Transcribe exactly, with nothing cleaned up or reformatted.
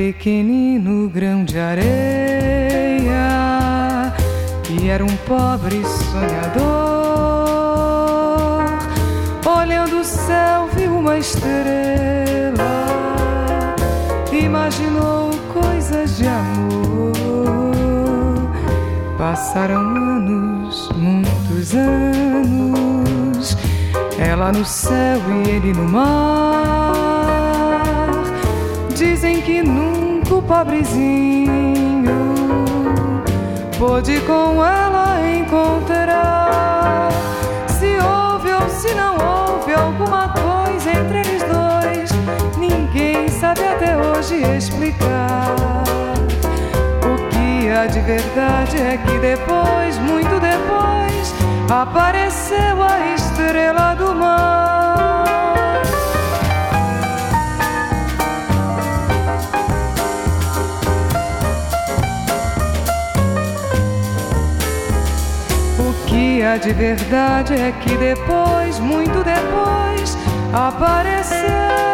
pequenino grão de areia, e era um pobre sonhador. Olhando o céu viu uma estrela, imaginou coisas de amor. Passaram anos, muitos anos, ela no céu e ele no mar. Dizem que nunca o pobrezinho pôde com ela encontrar. Se houve ou se não houve alguma coisa entre eles dois, ninguém sabe até hoje explicar. O que há de verdade é que depois, muito depois, apareceu a estrela do mar. O que há de verdade é que depois, muito depois, apareceu